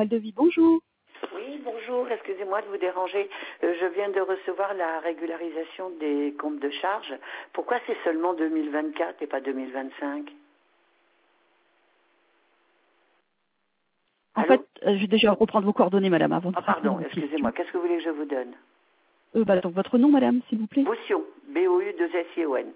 devis. Bonjour. Oui, bonjour, excusez-moi de vous déranger. Je viens de recevoir la régularisation des comptes de charges. Pourquoi c'est seulement 2024 et pas 2025? En Allô? fait, je vais déjà reprendre vos coordonnées, madame, avant de Ah répondre pardon, à votre excusez-moi, question. qu'est-ce que vous voulez que je vous donne? Donc votre nom, madame, s'il vous plaît. Boution, B-O-U-2-S-I-O-N.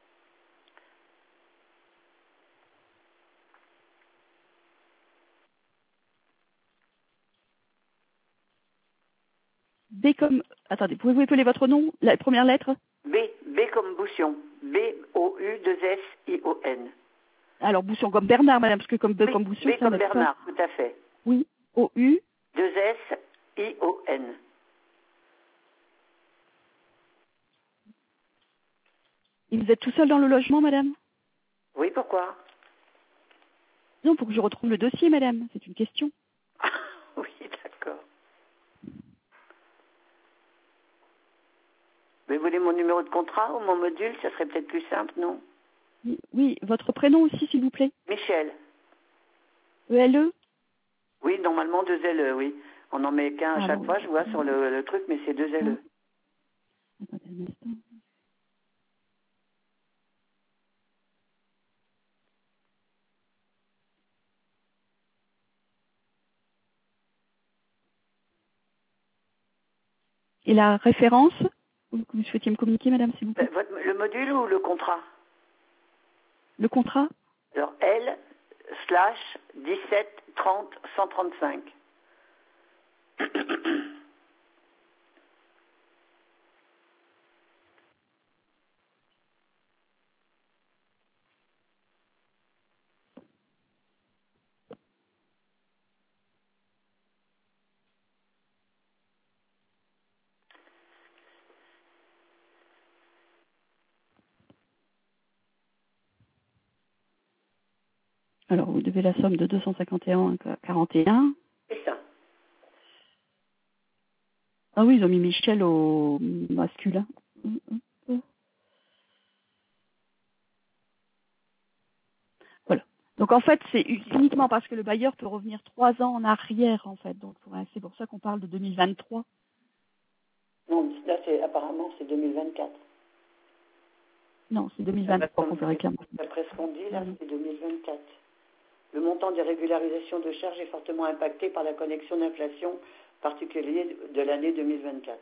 B comme... Attendez, pouvez-vous épeler votre nom, la première lettre? B comme Boution, B-O-U-2-S-I-O-N. Alors, Boussion comme Bernard, madame, parce que comme B Oui, comme Boussion, B ça comme n'aide pas. Bernard, tout à fait. Oui, O-U. 2-S-I-O-N. Et vous êtes tout seul dans le logement, madame? Oui, pourquoi? Non, pour que je retrouve le dossier, madame. C'est une question. Oui, d'accord. Mais vous voulez mon numéro de contrat ou mon module? Ça serait peut-être plus simple, non? Oui, oui, votre prénom aussi, s'il vous plaît. Michel. E-L-E. Oui, normalement 2 LE, oui. On n'en met qu'un à Ah chaque bon. fois, je vois sur le truc, mais c'est 2 LE. Attendez un instant. Et la référence que vous souhaitiez me communiquer, madame, s'il vous plaît? Le module ou le contrat? Le contrat? Alors L/1730-135. Alors, vous devez la somme de 251,41. C'est ça. Ah oui, ils ont mis Michel au masculin. Voilà. Donc en fait, c'est uniquement parce que le bailleur peut revenir 3 ans en arrière, en fait. Donc c'est pour ça qu'on parle de 2023. Non, là, apparemment, c'est 2024. Non, c'est 2023 qu'on fait réclamer. D'après ce qu'on dit, là, c'est 2024. Le montant des régularisations de charges est fortement impacté par la connexion d'inflation particulière de l'année 2024.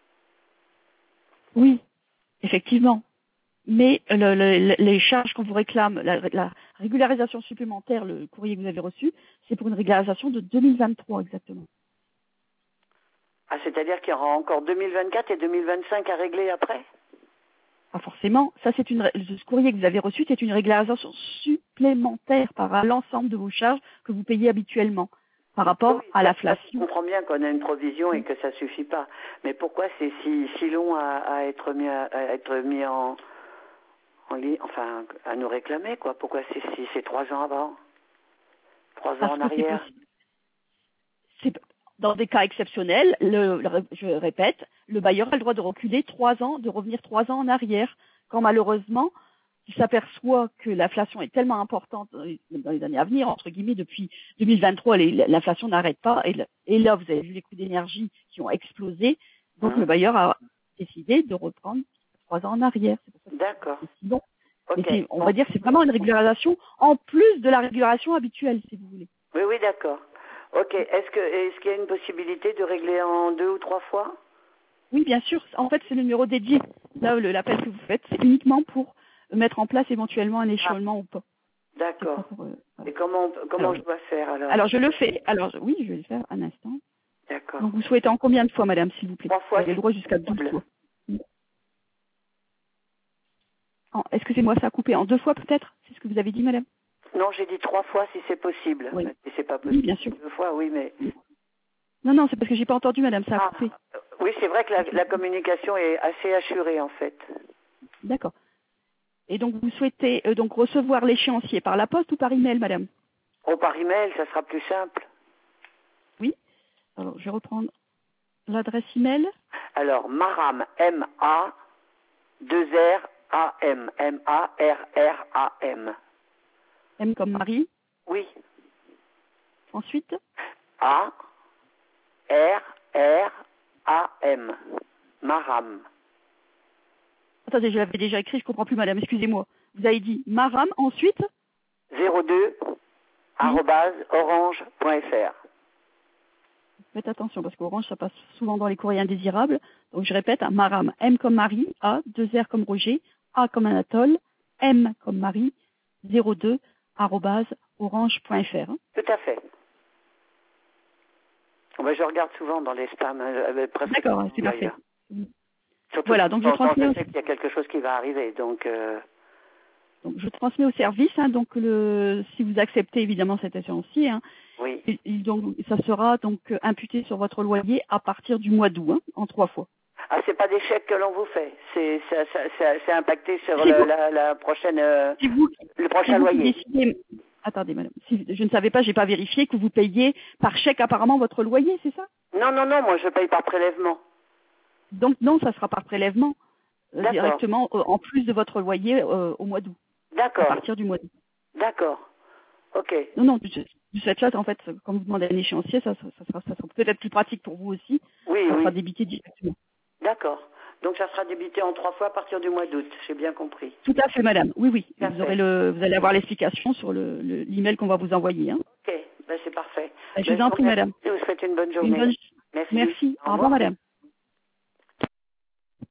Oui, effectivement. Mais les charges qu'on vous réclame, la régularisation supplémentaire, le courrier que vous avez reçu, c'est pour une régularisation de 2023 exactement. Ah, c'est-à-dire qu'il y aura encore 2024 et 2025 à régler après? Pas forcément. Ça, ce courrier que vous avez reçu, c'est une régularisation supplémentaire par l'ensemble de vos charges que vous payez habituellement par rapport Oui, à je l'inflation. comprends bien qu'on a une provision et que ça suffit pas. Mais pourquoi c'est si long à être mis en ligne, enfin, à nous réclamer, quoi? Pourquoi c'est 3 ans avant? 3 ans Parce en que c'est arrière? possible. Dans des cas exceptionnels, je répète, le bailleur a le droit de reculer 3 ans, de revenir 3 ans en arrière, quand malheureusement, il s'aperçoit que l'inflation est tellement importante dans les années à venir, entre guillemets, depuis 2023, l'inflation n'arrête pas, et là, vous avez vu les coûts d'énergie qui ont explosé, donc le bailleur a décidé de reprendre 3 ans en arrière. D'accord. C'est bon. Ok. Mais on va dire que c'est vraiment une régularisation en plus de la régularisation habituelle, si vous voulez. Oui, oui, d'accord. Ok. Est-ce qu'il y a une possibilité de régler en 2 ou 3 fois? Oui, bien sûr. En fait, c'est le numéro dédié. Là, l'appel que vous faites, c'est uniquement pour mettre en place éventuellement un échelonnement ou pas. D'accord. Voilà. Et comment je dois faire alors? Alors, je le fais. Alors, oui, je vais le faire un instant. D'accord. Donc, vous souhaitez en combien de fois, madame, s'il vous plaît? 3 fois. Vous avez le droit jusqu'à 12 fois. Excusez-moi, ça a coupé. En 2 fois, peut-être? C'est ce que vous avez dit, madame? Non, j'ai dit 3 fois si c'est possible. Oui. Si c'est pas possible. Oui, bien sûr. 2 fois, oui, mais... Non, c'est parce que j'ai pas entendu, madame, ça a coupé. Oui, c'est vrai que la communication est assez assurée, en fait. D'accord. Et donc, vous souhaitez donc recevoir l'échéancier par la poste ou par email, madame? Oh, par email, ça sera plus simple. Oui. Alors, je vais reprendre l'adresse email. Alors, Maram, M-A-2-R-A-M, M-A-R-R-A-M. M comme Marie. Oui. Ensuite M-A-R-R-A-M. Maram. Attendez, je l'avais déjà écrit, je comprends plus, madame, excusez-moi. Vous avez dit Maram, ensuite 02 @orange.fr. Faites attention, parce qu'Orange, ça passe souvent dans les courriers indésirables. Donc, je répète, Maram, M comme Marie, A, 2 R comme Roger, A comme Anatole, M comme Marie, 02 @orange.fr. Tout à fait. Ben, je regarde souvent dans les spams. D'accord, c'est parfait. Surtout Voilà, donc je transmets je sais qu'il y a quelque chose qui va arriver. Donc je transmets au service, donc si vous acceptez évidemment cette assurance-ci, oui. Donc ça sera donc imputé sur votre loyer à partir du mois d'août, en 3 fois. Ah, c'est pas des chèques que l'on vous fait, c'est impacté sur la prochaine le prochain loyer. Attendez, madame, je ne savais pas, j'ai pas vérifié que vous payiez par chèque apparemment votre loyer, c'est ça? Non, moi je paye par prélèvement. Donc non, ça sera par prélèvement directement en plus de votre loyer au mois d'août. D'accord. À partir du mois d'août. D'accord. Ok. Non, de cette chose, en fait, quand vous demandez un échéancier, ça sera peut-être plus pratique pour vous aussi. Oui, ça sera débité directement. D'accord. Donc ça sera débité en 3 fois à partir du mois d'août, j'ai bien compris. Tout à fait, madame. Oui. Vous allez avoir l'explication sur l'email qu'on va vous envoyer. Ok, ben c'est parfait. Je vous en prie, madame. Je vous souhaite une bonne journée. Merci. Au revoir, madame.